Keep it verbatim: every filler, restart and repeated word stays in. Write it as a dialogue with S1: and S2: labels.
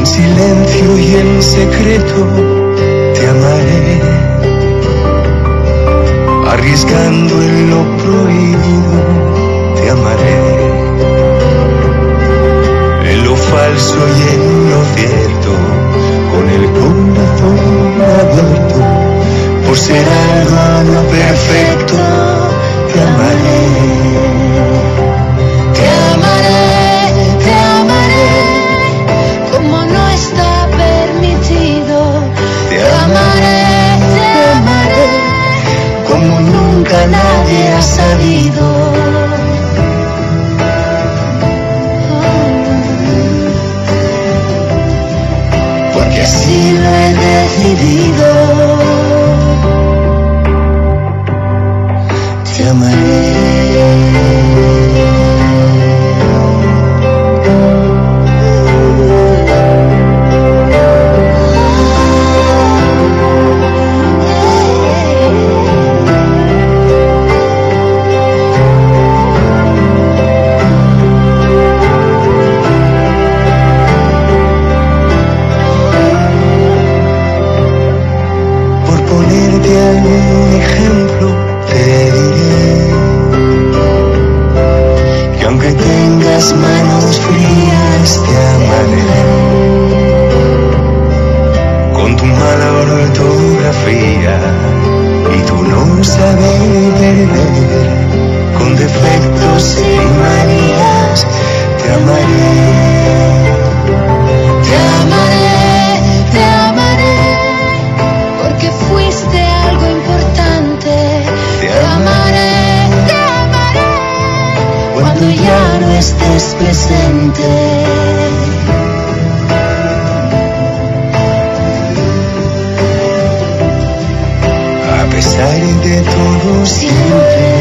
S1: En silencio y en secreto te amaré, arriesgando en lo prohibido te amaré, en lo falso y en lo cierto, con el corazón abierto, por ser algo no perfecto te amaré, te amaré, te amaré, como no está permitido, te amaré, te amaré, como nunca nadie ha sabido. Porque así lo he decidido. Te amaré. Algún ejemplo te diré que aunque tengas manos frías te amaré, con tu mala ortografía y tu no saber perder, con defectos y manías te amaré, te amaré, te amaré, porque fuiste algo importante. Te amaré, te amaré, cuando ya no estés presente. A pesar de todo siempre